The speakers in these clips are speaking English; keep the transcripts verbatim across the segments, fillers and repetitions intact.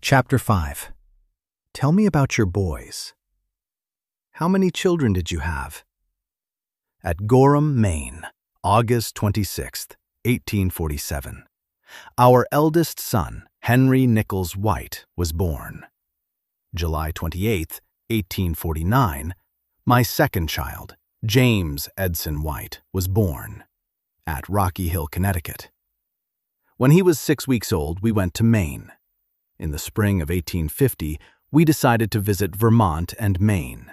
Chapter five. Tell me about your boys. How many children did you have? At Gorham, Maine, August twenty-sixth, eighteen forty-seven. Our eldest son, Henry Nichols White, was born. July twenty-eighth, eighteen forty-nine, my second child, James Edson White, was born at Rocky Hill, Connecticut. When he was six weeks old, we went to Maine. In the spring of eighteen fifty, we decided to visit Vermont and Maine.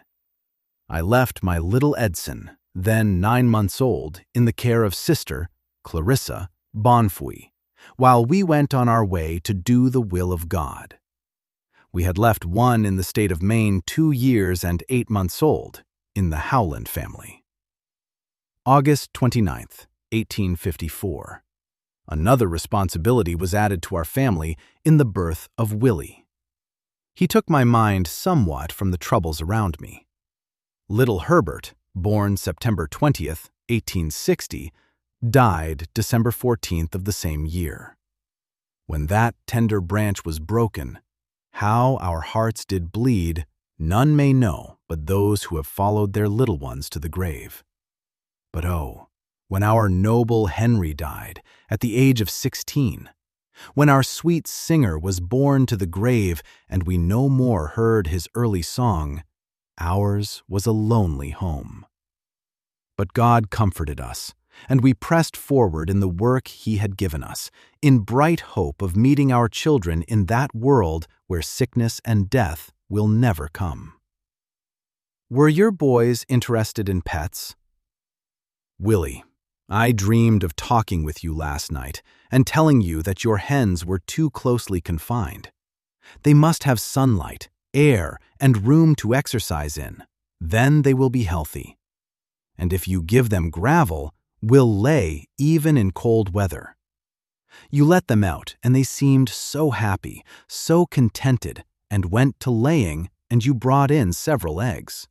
I left my little Edson, then nine months old, in the care of Sister Clarissa Bonfouy, while we went on our way to do the will of God. We had left one in the state of Maine two years and eight months old, in the Howland family. August twenty-ninth, eighteen fifty-four. Another responsibility was added to our family in the birth of Willie. He took my mind somewhat from the troubles around me. Little Herbert, born September twentieth, eighteen sixty, died December fourteenth of the same year. When that tender branch was broken, how our hearts did bleed, none may know but those who have followed their little ones to the grave. But oh, when our noble Henry died at the age of sixteen, when our sweet singer was borne to the grave and we no more heard his early song, ours was a lonely home. But God comforted us, and we pressed forward in the work He had given us, in bright hope of meeting our children in that world where sickness and death will never come. Were your boys interested in pets? Willie, I dreamed of talking with you last night and telling you that your hens were too closely confined. They must have sunlight, air, and room to exercise in. Then they will be healthy. And if you give them gravel, will lay even in cold weather. You let them out, and they seemed so happy, so contented, and went to laying, and you brought in several eggs.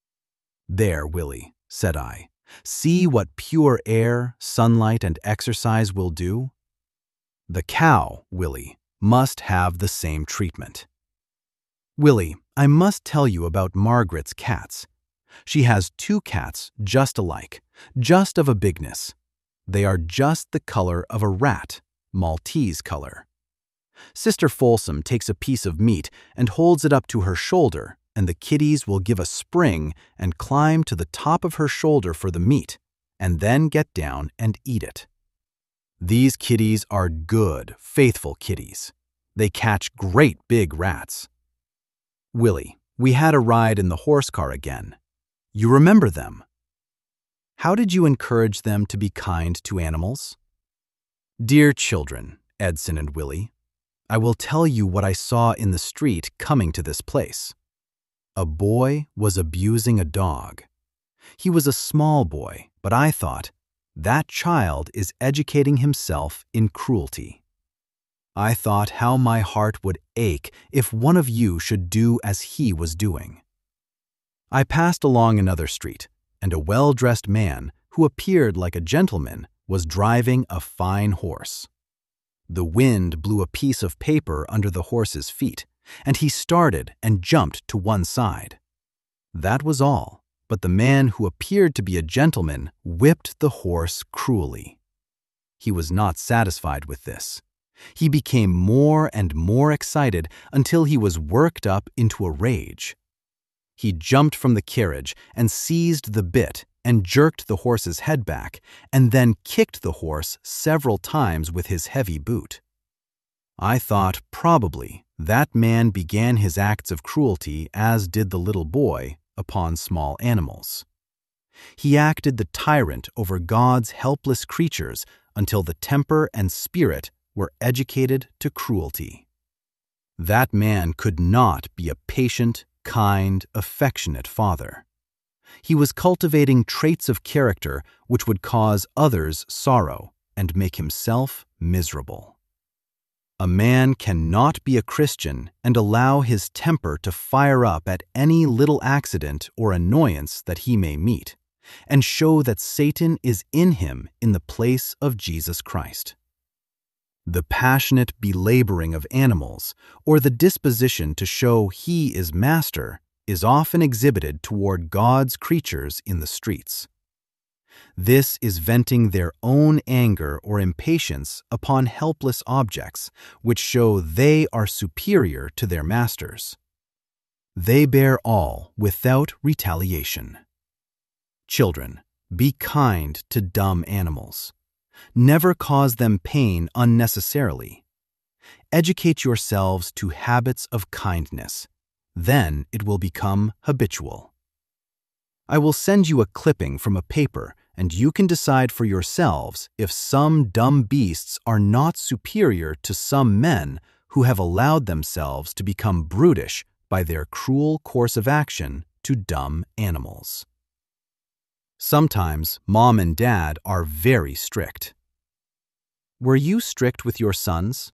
There, Willie, said I. See what pure air, sunlight, and exercise will do? The cow, Willie, must have the same treatment. Willie, I must tell you about Margaret's cats. She has two cats just alike, just of a bigness. They are just the color of a rat, Maltese color. Sister Folsom takes a piece of meat and holds it up to her shoulder, and the kitties will give a spring and climb to the top of her shoulder for the meat, and then get down and eat it. These kitties are good, faithful kitties. They catch great big rats. Willie, we had a ride in the horse car again. You remember them. How did you encourage them to be kind to animals? Dear children, Edson and Willie, I will tell you what I saw in the street coming to this place. A boy was abusing a dog. He was a small boy, but I thought, that child is educating himself in cruelty. I thought how my heart would ache if one of you should do as he was doing. I passed along another street, and a well-dressed man, who appeared like a gentleman, was driving a fine horse. The wind blew a piece of paper under the horse's feet, and he started and jumped to one side. That was all, but the man who appeared to be a gentleman whipped the horse cruelly. He was not satisfied with this. He became more and more excited until he was worked up into a rage. He jumped from the carriage and seized the bit and jerked the horse's head back, and then kicked the horse several times with his heavy boot. I thought probably that man began his acts of cruelty, as did the little boy, upon small animals. He acted the tyrant over God's helpless creatures until the temper and spirit were educated to cruelty. That man could not be a patient, kind, affectionate father. He was cultivating traits of character which would cause others sorrow and make himself miserable. A man cannot be a Christian and allow his temper to fire up at any little accident or annoyance that he may meet, and show that Satan is in him in the place of Jesus Christ. The passionate belaboring of animals, or the disposition to show he is master, is often exhibited toward God's creatures in the streets. This is venting their own anger or impatience upon helpless objects, which show they are superior to their masters. They bear all without retaliation. Children, be kind to dumb animals. Never cause them pain unnecessarily. Educate yourselves to habits of kindness. Then it will become habitual. I will send you a clipping from a paper, and you can decide for yourselves if some dumb beasts are not superior to some men who have allowed themselves to become brutish by their cruel course of action to dumb animals. Sometimes mom and dad are very strict. Were you strict with your sons?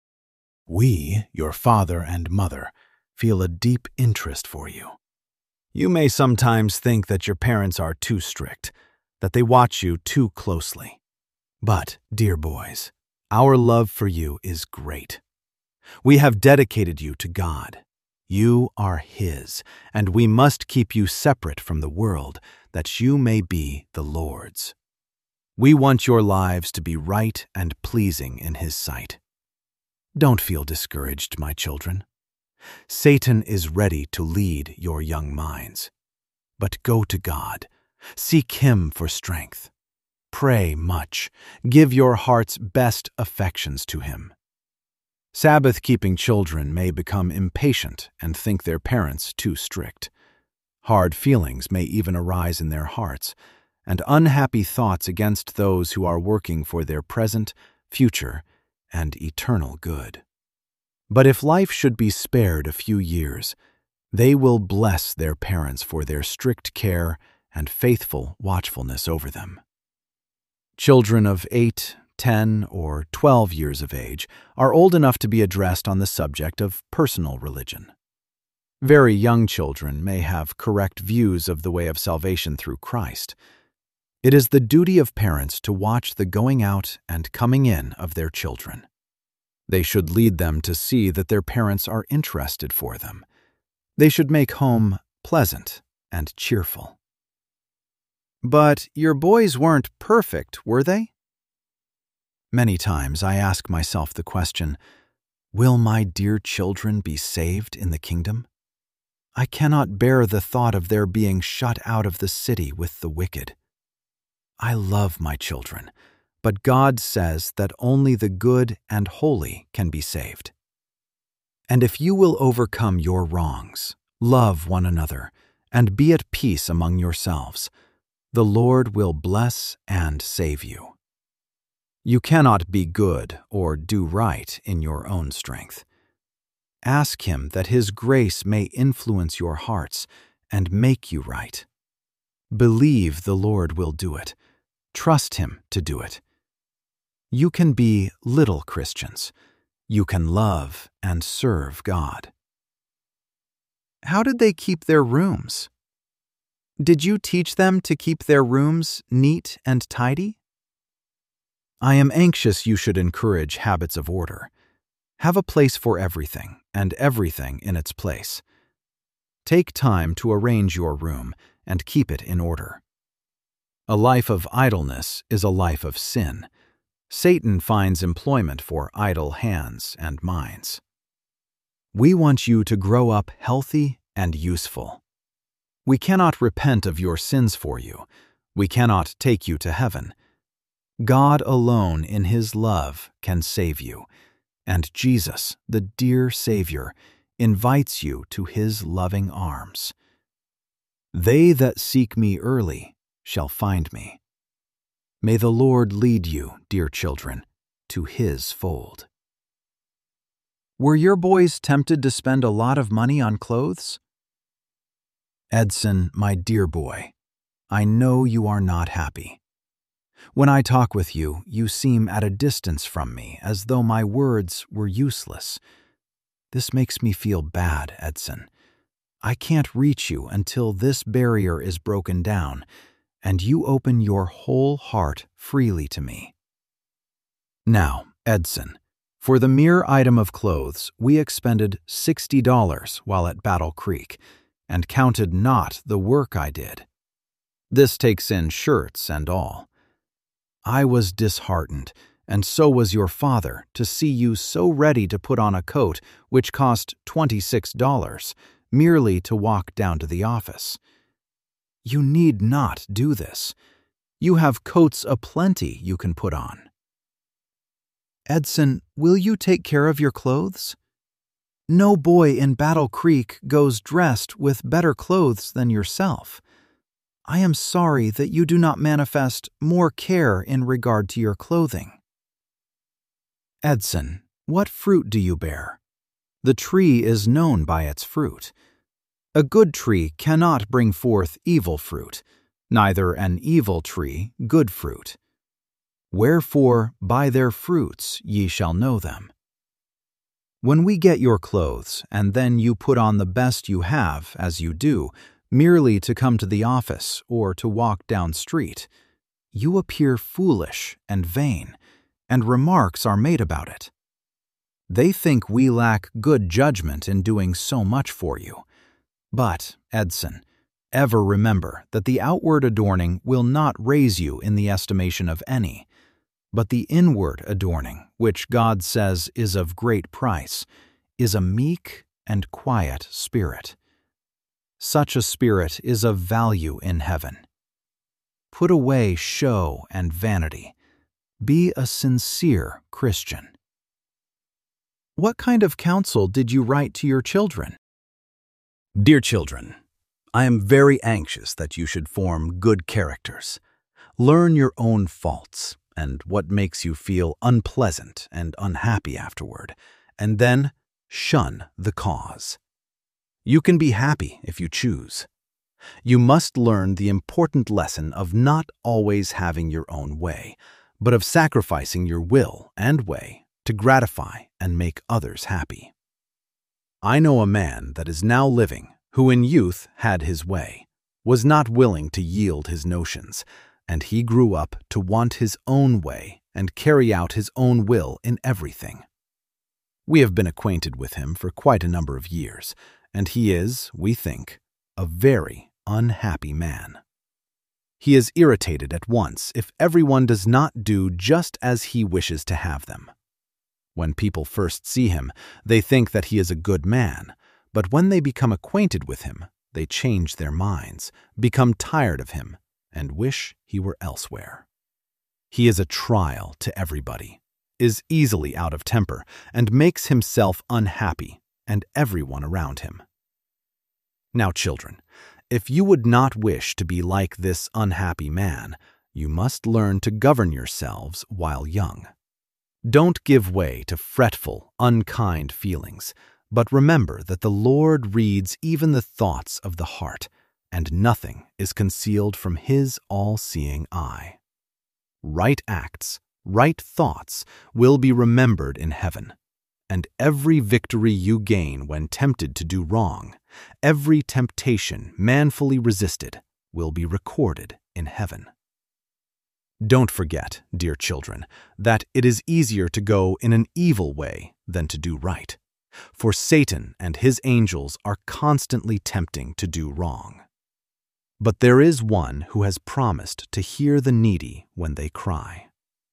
We, your father and mother, feel a deep interest for you. You may sometimes think that your parents are too strict, that they watch you too closely. But, dear boys, our love for you is great. We have dedicated you to God. You are His, and we must keep you separate from the world, that you may be the Lord's. We want your lives to be right and pleasing in His sight. Don't feel discouraged, my children. Satan is ready to lead your young minds. But go to God. Seek Him for strength. Pray much. Give your heart's best affections to Him. Sabbath-keeping children may become impatient and think their parents too strict. Hard feelings may even arise in their hearts, and unhappy thoughts against those who are working for their present, future, and eternal good. But if life should be spared a few years, they will bless their parents for their strict care and faithful watchfulness over them. Children of eight, ten, or twelve years of age are old enough to be addressed on the subject of personal religion. Very young children may have correct views of the way of salvation through Christ. It is the duty of parents to watch the going out and coming in of their children. They should lead them to see that their parents are interested for them. They should make home pleasant and cheerful. But your boys weren't perfect, were they? Many times I ask myself the question, will my dear children be saved in the kingdom? I cannot bear the thought of their being shut out of the city with the wicked. I love my children, but God says that only the good and holy can be saved. And if you will overcome your wrongs, love one another, and be at peace among yourselves, the Lord will bless and save you. You cannot be good or do right in your own strength. Ask Him that His grace may influence your hearts and make you right. Believe the Lord will do it. Trust Him to do it. You can be little Christians. You can love and serve God. How did they keep their rooms? Did you teach them to keep their rooms neat and tidy? I am anxious you should encourage habits of order. Have a place for everything, and everything in its place. Take time to arrange your room and keep it in order. A life of idleness is a life of sin. Satan finds employment for idle hands and minds. We want you to grow up healthy and useful. We cannot repent of your sins for you. We cannot take you to heaven. God alone in His love can save you, and Jesus, the dear Savior, invites you to His loving arms. They that seek me early shall find me. May the Lord lead you, dear children, to His fold. Were your boys tempted to spend a lot of money on clothes? Edson, my dear boy, I know you are not happy. When I talk with you, you seem at a distance from me, as though my words were useless. This makes me feel bad, Edson. I can't reach you until this barrier is broken down, and you open your whole heart freely to me. Now, Edson, For the mere item of clothes, we expended sixty dollars while at Battle Creek, and counted not the work I did. This takes in shirts and all. I was disheartened, and so was your father, to see you so ready to put on a coat which cost twenty-six dollars, merely to walk down to the office. You need not do this. You have coats aplenty you can put on. Edson, will you take care of your clothes? No boy in Battle Creek goes dressed with better clothes than yourself. I am sorry that you do not manifest more care in regard to your clothing. Edson, what fruit do you bear? The tree is known by its fruit. A good tree cannot bring forth evil fruit, neither an evil tree good fruit. Wherefore, by their fruits ye shall know them. When we get your clothes, and then you put on the best you have, as you do, merely to come to the office or to walk down street, you appear foolish and vain, and remarks are made about it. They think we lack good judgment in doing so much for you. But, Edson, ever remember that the outward adorning will not raise you in the estimation of any, but the inward adorning, which God says is of great price, is a meek and quiet spirit. Such a spirit is of value in heaven. Put away show and vanity. Be a sincere Christian. What kind of counsel did you write to your children? Dear children, I am very anxious that you should form good characters. Learn your own faults and what makes you feel unpleasant and unhappy afterward, and then shun the cause. You can be happy if you choose. You must learn the important lesson of not always having your own way, but of sacrificing your will and way to gratify and make others happy. I know a man that is now living who in youth had his way, was not willing to yield his notions, and he grew up to want his own way and carry out his own will in everything. We have been acquainted with him for quite a number of years, and he is, we think, a very unhappy man. He is irritated at once if everyone does not do just as he wishes to have them. When people first see him, they think that he is a good man, but when they become acquainted with him, they change their minds, become tired of him, and wish he were elsewhere. He is a trial to everybody, is easily out of temper, and makes himself unhappy and everyone around him. Now, children, if you would not wish to be like this unhappy man, you must learn to govern yourselves while young. Don't give way to fretful, unkind feelings, but remember that the Lord reads even the thoughts of the heart, and nothing is concealed from His all-seeing eye. Right acts, right thoughts will be remembered in heaven, and every victory you gain when tempted to do wrong, every temptation manfully resisted, will be recorded in heaven. Don't forget, dear children, that it is easier to go in an evil way than to do right, for Satan and his angels are constantly tempting to do wrong. But there is one who has promised to hear the needy when they cry.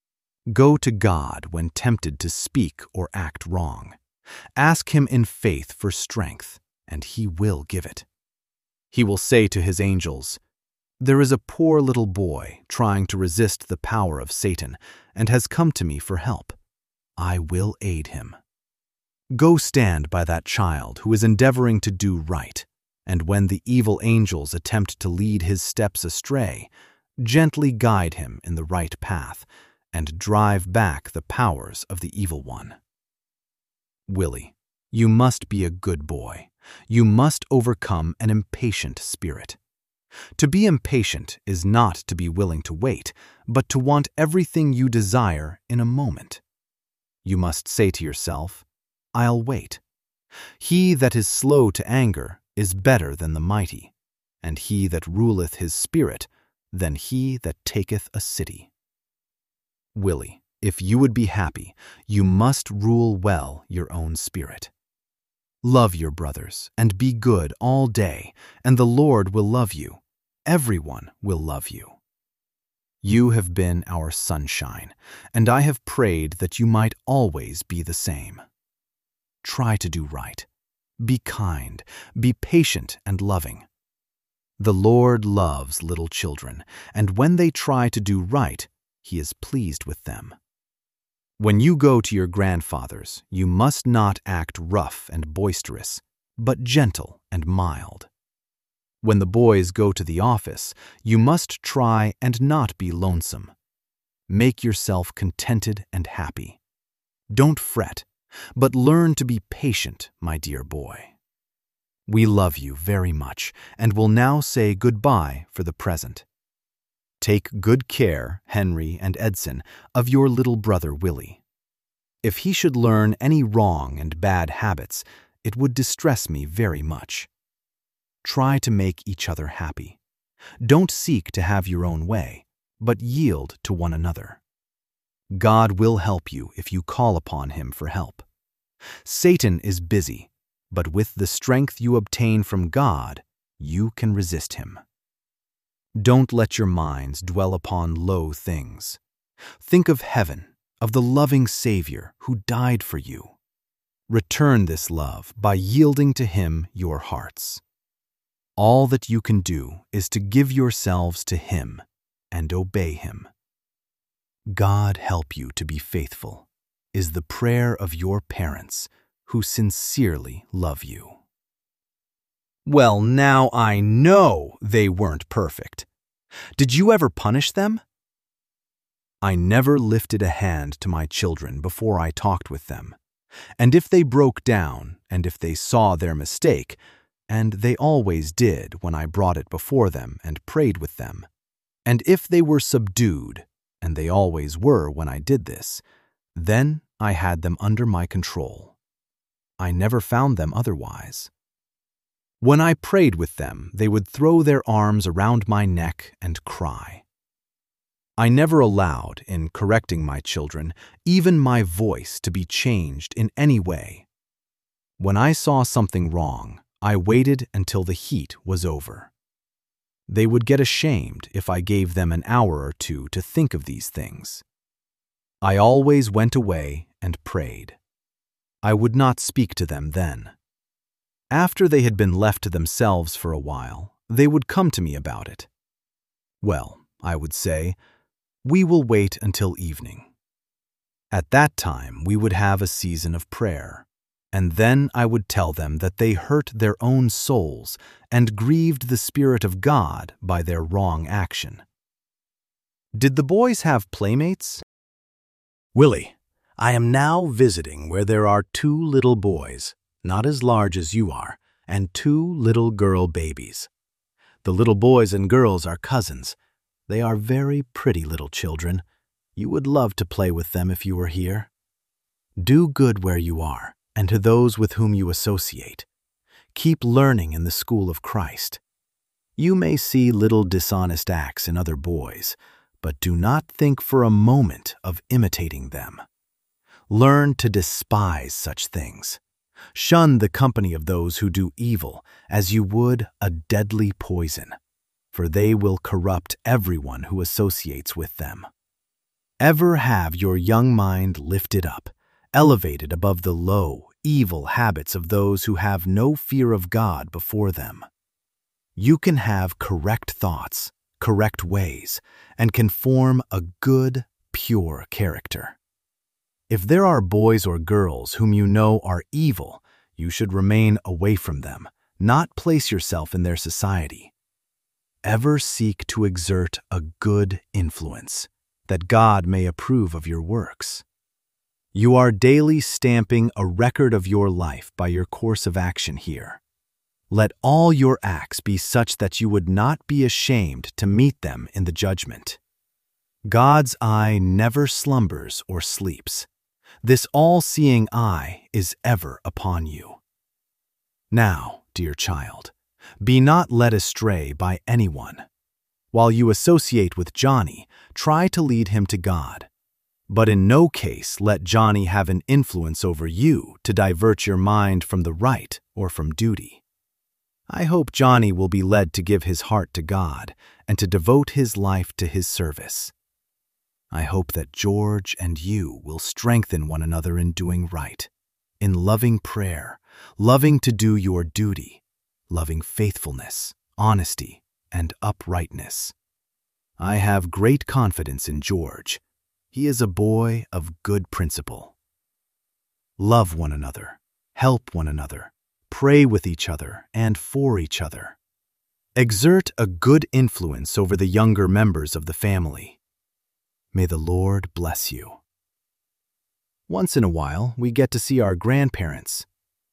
Go to God when tempted to speak or act wrong. Ask Him in faith for strength, and He will give it. He will say to His angels, "There is a poor little boy trying to resist the power of Satan and has come to me for help. I will aid him. Go stand by that child who is endeavoring to do right, and when the evil angels attempt to lead his steps astray, gently guide him in the right path and drive back the powers of the evil one." Willie, you must be a good boy. You must overcome an impatient spirit. To be impatient is not to be willing to wait, but to want everything you desire in a moment. You must say to yourself, "I'll wait." He that is slow to anger is better than the mighty, and he that ruleth his spirit than he that taketh a city. Willie, If you would be happy, you must rule well your own spirit. Love your brothers and be good all day, and the Lord will love you. Everyone will love you. You have been our sunshine, and I have prayed that you might always be the same. Try to do right. Be kind, be patient and loving. The Lord loves little children, and when they try to do right, He is pleased with them. When you go to your grandfathers, you must not act rough and boisterous, but gentle and mild. When the boys go to the office, you must try and not be lonesome. Make yourself contented and happy. Don't fret, but learn to be patient, my dear boy. We love you very much and will now say goodbye for the present. Take good care, Henry and Edson, of your little brother Willie. If he should learn any wrong and bad habits, it would distress me very much. Try to make each other happy. Don't seek to have your own way, but yield to one another. God will help you if you call upon Him for help. Satan is busy, but with the strength you obtain from God, you can resist him. Don't let your minds dwell upon low things. Think of heaven, of the loving Savior who died for you. Return this love by yielding to Him your hearts. All that you can do is to give yourselves to Him and obey Him. God help you to be faithful, is the prayer of your parents who sincerely love you. Well, now I know they weren't perfect. Did you ever punish them? I never lifted a hand to my children before I talked with them. And if they broke down, and if they saw their mistake, and they always did when I brought it before them and prayed with them, and if they were subdued, and they always were when I did this, then I had them under my control. I never found them otherwise. When I prayed with them, they would throw their arms around my neck and cry. I never allowed, in correcting my children, even my voice to be changed in any way. When I saw something wrong, I waited until the heat was over. They would get ashamed if I gave them an hour or two to think of these things. I always went away and prayed. I would not speak to them then. After they had been left to themselves for a while, they would come to me about it. Well, I would say, we will wait until evening. At that time, we would have a season of prayer, and then I would tell them that they hurt their own souls and grieved the Spirit of God by their wrong action. Did the boys have playmates? Willie, I am now visiting where there are two little boys, not as large as you are, and two little girl babies. The little boys and girls are cousins. They are very pretty little children. You would love to play with them if you were here. Do good where you are, and to those with whom you associate. Keep learning in the school of Christ. You may see little dishonest acts in other boys, but do not think for a moment of imitating them. Learn to despise such things. Shun the company of those who do evil as you would a deadly poison, for they will corrupt everyone who associates with them. Ever have your young mind lifted up, elevated above the low, evil habits of those who have no fear of God before them. You can have correct thoughts, correct ways, and can form a good, pure character. If there are boys or girls whom you know are evil, you should remain away from them, not place yourself in their society. Ever seek to exert a good influence, that God may approve of your works. You are daily stamping a record of your life by your course of action here. Let all your acts be such that you would not be ashamed to meet them in the judgment. God's eye never slumbers or sleeps. This all-seeing eye is ever upon you. Now, dear child, be not led astray by anyone. While you associate with Johnny, try to lead him to God. But in no case let Johnny have an influence over you to divert your mind from the right or from duty. I hope Johnny will be led to give his heart to God and to devote his life to his service. I hope that George and you will strengthen one another in doing right, in loving prayer, loving to do your duty, loving faithfulness, honesty, and uprightness. I have great confidence in George. He is a boy of good principle. Love one another, help one another, pray with each other and for each other. Exert a good influence over the younger members of the family. May the Lord bless you. Once in a while, we get to see our grandparents.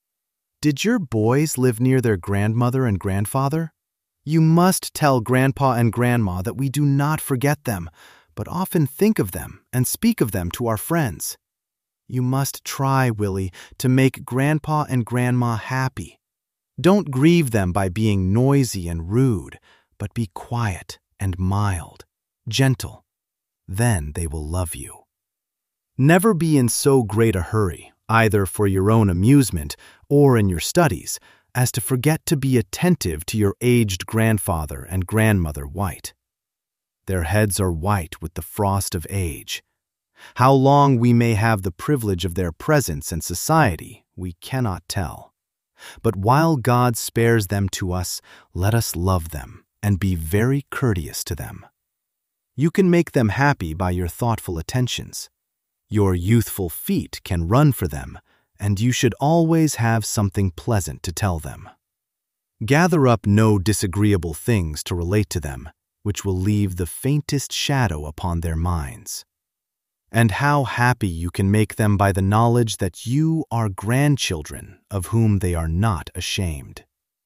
Did your boys live near their grandmother and grandfather? You must tell Grandpa and Grandma that we do not forget them, but often think of them and speak of them to our friends. You must try, Willie, to make Grandpa and Grandma happy. Don't grieve them by being noisy and rude, but be quiet and mild, gentle. Then they will love you. Never be in so great a hurry, either for your own amusement or in your studies, as to forget to be attentive to your aged grandfather and grandmother White. Their heads are white with the frost of age. How long we may have the privilege of their presence and society, we cannot tell. But while God spares them to us, let us love them and be very courteous to them. You can make them happy by your thoughtful attentions. Your youthful feet can run for them, and you should always have something pleasant to tell them. Gather up no disagreeable things to relate to them, which will leave the faintest shadow upon their minds. And how happy you can make them by the knowledge that you are grandchildren of whom they are not ashamed.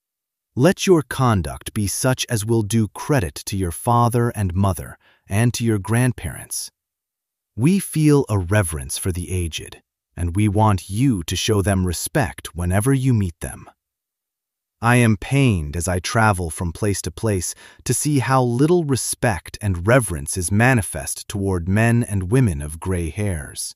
Let your conduct be such as will do credit to your father and mother and to your grandparents. We feel a reverence for the aged, and we want you to show them respect whenever you meet them. I am pained as I travel from place to place to see how little respect and reverence is manifest toward men and women of gray hairs.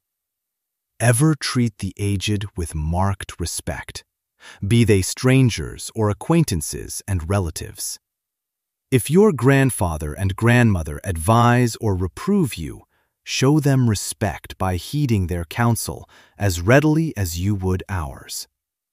Ever treat the aged with marked respect, be they strangers or acquaintances and relatives. If your grandfather and grandmother advise or reprove you, show them respect by heeding their counsel as readily as you would ours.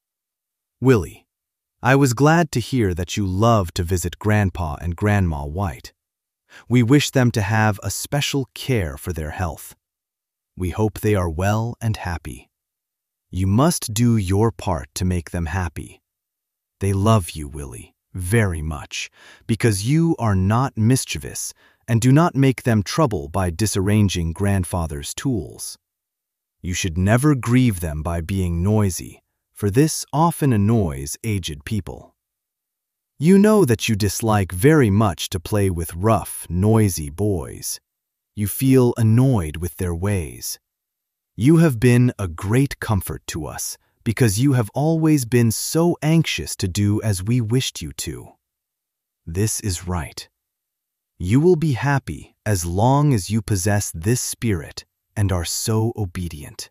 Willie, I was glad to hear that you love to visit Grandpa and Grandma White. We wish them to have a special care for their health. We hope they are well and happy. You must do your part to make them happy. They love you, Willie, very much, because you are not mischievous and do not make them trouble by disarranging grandfather's tools. You should never grieve them by being noisy, for this often annoys aged people. You know that you dislike very much to play with rough, noisy boys. You feel annoyed with their ways. You have been a great comfort to us because you have always been so anxious to do as we wished you to. This is right. You will be happy as long as you possess this spirit and are so obedient.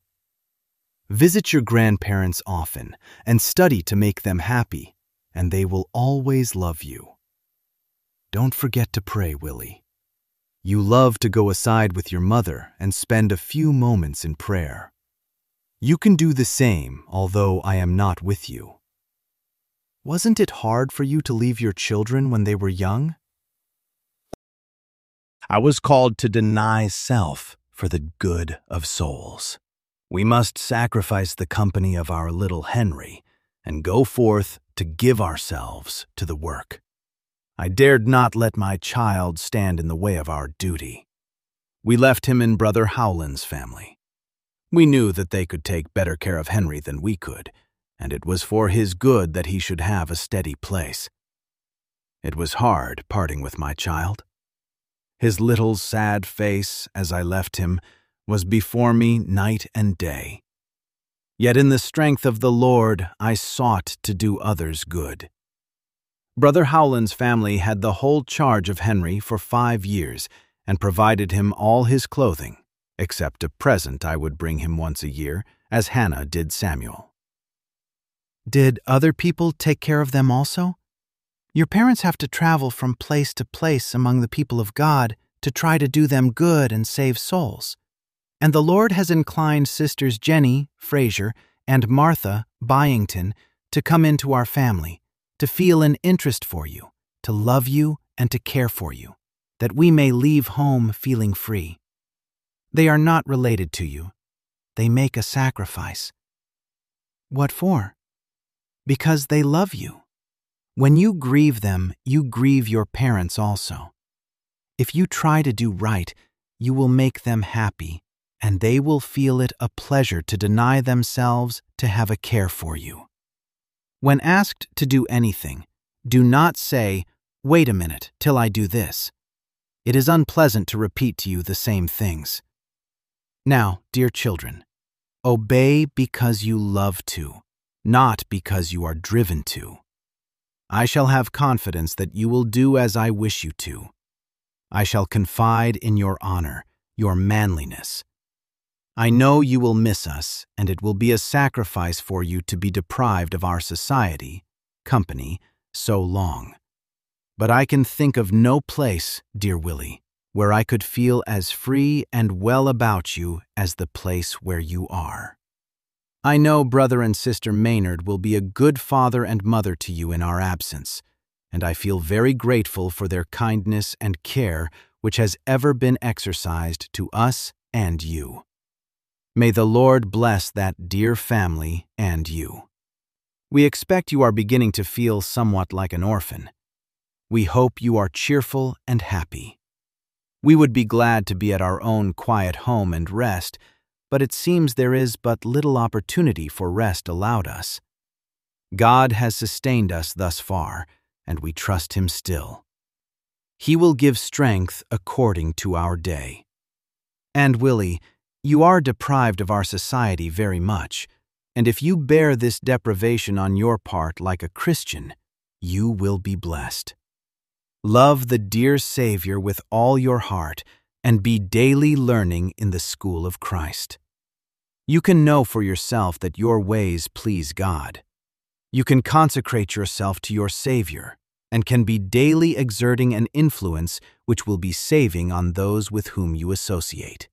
Visit your grandparents often and study to make them happy, and they will always love you. Don't forget to pray, Willie. You love to go aside with your mother and spend a few moments in prayer. You can do the same, although I am not with you. Wasn't it hard for you to leave your children when they were young? I was called to deny self for the good of souls. We must sacrifice the company of our little Henry and go forth to give ourselves to the work. I dared not let my child stand in the way of our duty. We left him in Brother Howland's family. We knew that they could take better care of Henry than we could, and it was for his good that he should have a steady place. It was hard parting with my child. His little sad face, as I left him, was before me night and day. Yet in the strength of the Lord I sought to do others good. Brother Howland's family had the whole charge of Henry for five years and provided him all his clothing, except a present I would bring him once a year, as Hannah did Samuel. Did other people take care of them also? Your parents have to travel from place to place among the people of God to try to do them good and save souls. And the Lord has inclined Sisters Jenny, Fraser, and Martha, Byington, to come into our family, to feel an interest for you, to love you, and to care for you, that we may leave home feeling free. They are not related to you. They make a sacrifice. What for? Because they love you. When you grieve them, you grieve your parents also. If you try to do right, you will make them happy, and they will feel it a pleasure to deny themselves to have a care for you. When asked to do anything, do not say, "Wait a minute till I do this." It is unpleasant to repeat to you the same things. Now, dear children, obey because you love to, not because you are driven to. I shall have confidence that you will do as I wish you to. I shall confide in your honor, your manliness. I know you will miss us, and it will be a sacrifice for you to be deprived of our society, company, so long. But I can think of no place, dear Willie, where I could feel as free and well about you as the place where you are. I know Brother and Sister Maynard will be a good father and mother to you in our absence, and I feel very grateful for their kindness and care which has ever been exercised to us and you. May the Lord bless that dear family and you. We expect you are beginning to feel somewhat like an orphan. We hope you are cheerful and happy. We would be glad to be at our own quiet home and rest, but it seems there is but little opportunity for rest allowed us. God has sustained us thus far, and we trust Him still. He will give strength according to our day. And Willie, you are deprived of our society very much, and if you bear this deprivation on your part like a Christian, you will be blessed. Love the dear Savior with all your heart, and be daily learning in the school of Christ. You can know for yourself that your ways please God. You can consecrate yourself to your Savior, and can be daily exerting an influence which will be saving on those with whom you associate.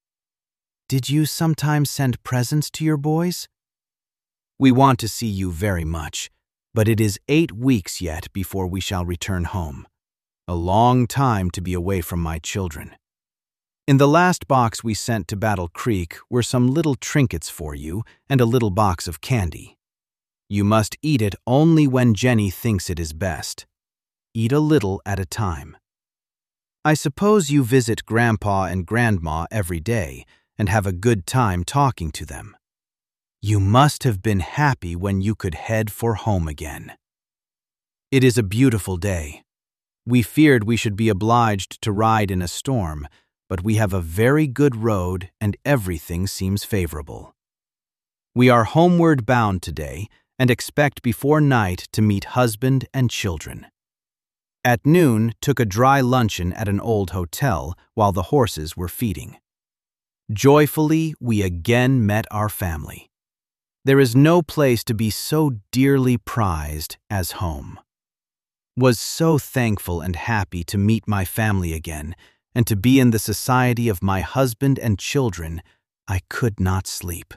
Did you sometimes send presents to your boys? We want to see you very much, but it is eight weeks yet before we shall return home. A long time to be away from my children. In the last box we sent to Battle Creek were some little trinkets for you and a little box of candy. You must eat it only when Jenny thinks it is best. Eat a little at a time. I suppose you visit Grandpa and Grandma every day and have a good time talking to them. You must have been happy when you could head for home again. It is a beautiful day. We feared we should be obliged to ride in a storm, but we have a very good road and everything seems favorable. We are homeward bound today and expect before night to meet husband and children. At noon, took a dry luncheon at an old hotel while the horses were feeding. Joyfully, we again met our family. There is no place to be so dearly prized as home. Was so thankful and happy to meet my family again and to be in the society of my husband and children, I could not sleep.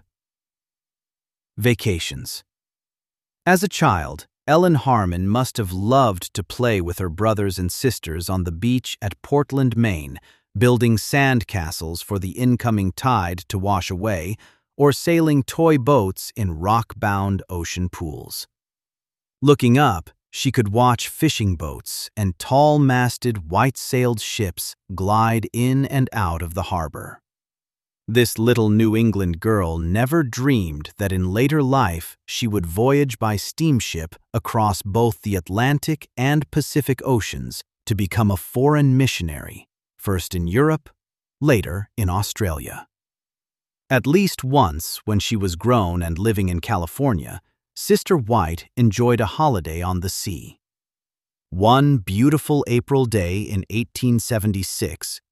Vacations. As a child, Ellen Harmon must have loved to play with her brothers and sisters on the beach at Portland, Maine, building sand castles for the incoming tide to wash away, or sailing toy boats in rock-bound ocean pools. Looking up, she could watch fishing boats and tall-masted, white-sailed ships glide in and out of the harbor. This little New England girl never dreamed that in later life she would voyage by steamship across both the Atlantic and Pacific Oceans to become a foreign missionary, first in Europe, later in Australia. At least once, when she was grown and living in California, Sister White enjoyed a holiday on the sea. One beautiful April day in eighteen seventy-six,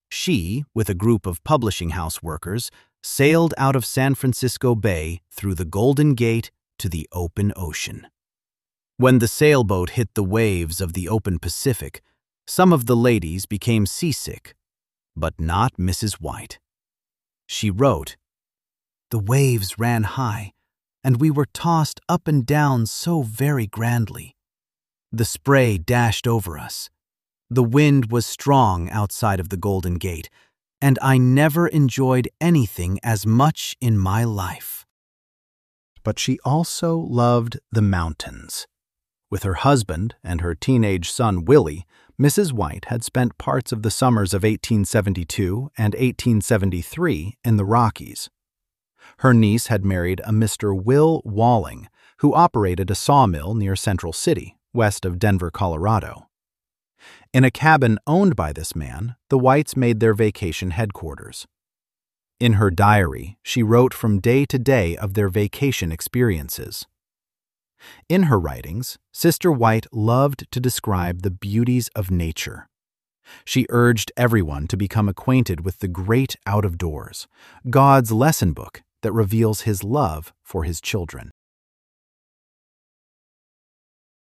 She, with a group of publishing house workers, sailed out of San Francisco Bay through the Golden Gate to the open ocean. When the sailboat hit the waves of the open Pacific, some of the ladies became seasick, but not Missus White. She wrote, "The waves ran high, and we were tossed up and down so very grandly. The spray dashed over us. The wind was strong outside of the Golden Gate, and I never enjoyed anything as much in my life." But she also loved the mountains. With her husband and her teenage son Willie, Missus White had spent parts of the summers of eighteen seventy-two and eighteen seventy-three in the Rockies. Her niece had married a Mister Will Walling, who operated a sawmill near Central City, west of Denver, Colorado. In a cabin owned by this man, the Whites made their vacation headquarters. In her diary, she wrote from day to day of their vacation experiences. In her writings, Sister White loved to describe the beauties of nature. She urged everyone to become acquainted with the great out of doors, God's lesson book that reveals His love for His children.